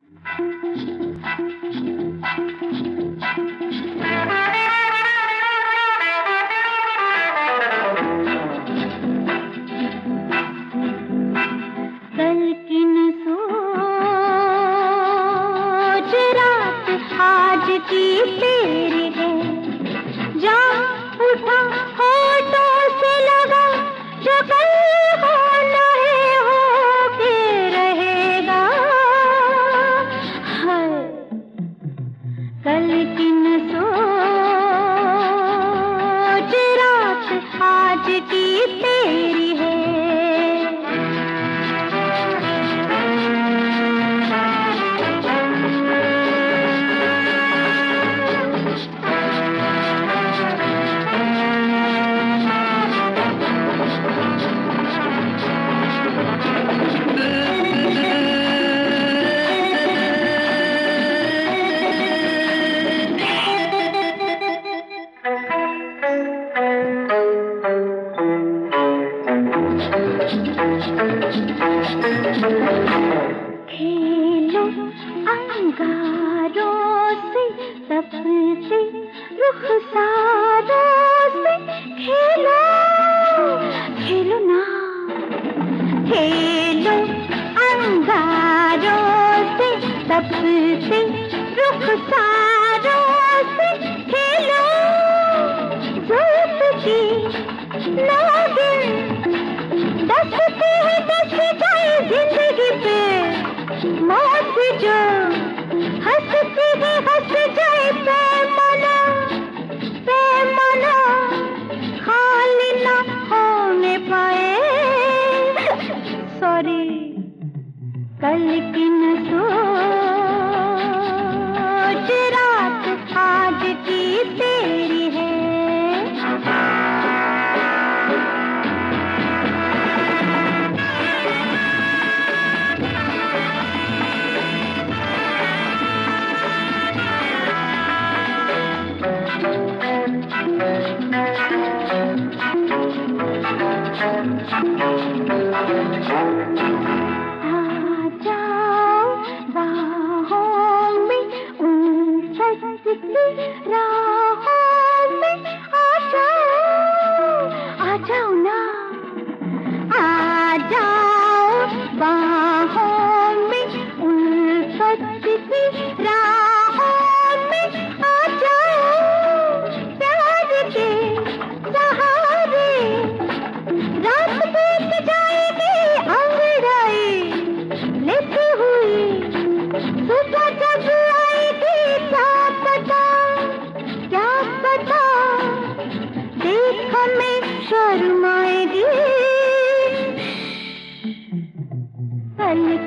कल की न सोच रात आज की तेरी है, जा उठा होठों से लगा जो कल होना है हो के रहेगा। हाय कल की न सोच रात आज की तेरी है। खेलो अंगारों से तपते रुखसारों से, खेलो खेलो ना, खेलो अंगारों से तपते रुखसारों से, खेलो जुल्फ की नागिन दसते हैं दस जाए जिंदगी पे, मौत जो हंसती है हंस जाए पैमाना पैमाना खाली ना होने पाए। सॉरी कल की न सोच रात आज की तेरी है। आ जाओ बाहों में उन सजती राहों में, आ जाओ ना, आ जाओ बाहों में उन सजती राहों में, आ जाओ प्यार के सहारे रात बीत जाएगी अंगड़ाई लेती हुई, सुबह जब आएगी क्या पता देख में शर्माएगी। कल